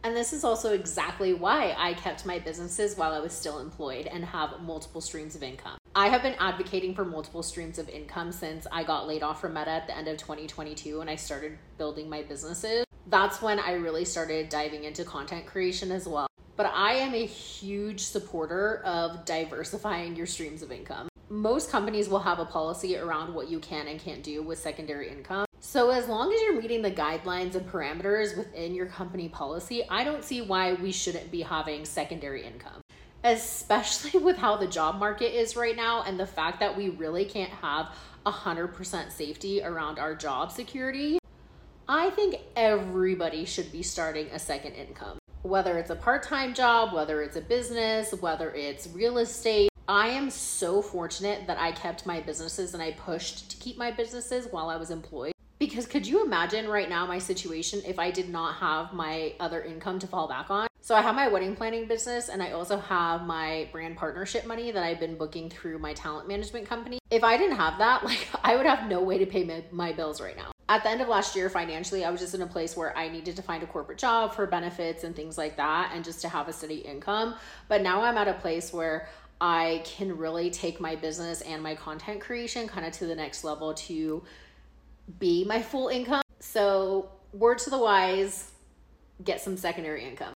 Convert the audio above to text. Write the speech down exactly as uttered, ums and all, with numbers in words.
And this is also exactly why I kept my businesses while I was still employed and have multiple streams of income. I have been advocating for multiple streams of income since I got laid off from Meta at the end of twenty twenty-two and I started building my businesses. That's when I really started diving into content creation as well. But I am a huge supporter of diversifying your streams of income. Most companies will have a policy around what you can and can't do with secondary income. So as long as you're meeting the guidelines and parameters within your company policy, I don't see why we shouldn't be having secondary income, especially with how the job market is right now and the fact that we really can't have one hundred percent safety around our job security. I think everybody should be starting a second income, whether it's a part-time job, whether it's a business, whether it's real estate. I am so fortunate that I kept my businesses and I pushed to keep my businesses while I was employed. Because could you imagine right now my situation if I did not have my other income to fall back on? So I have my wedding planning business and I also have my brand partnership money that I've been booking through my talent management company. If I didn't have that, like I would have no way to pay my, my bills right now. At the end of last year, financially, I was just in a place where I needed to find a corporate job for benefits and things like that and just to have a steady income. But now I'm at a place where I can really take my business and my content creation kind of to the next level to be my full income. So word to the wise, get some secondary income.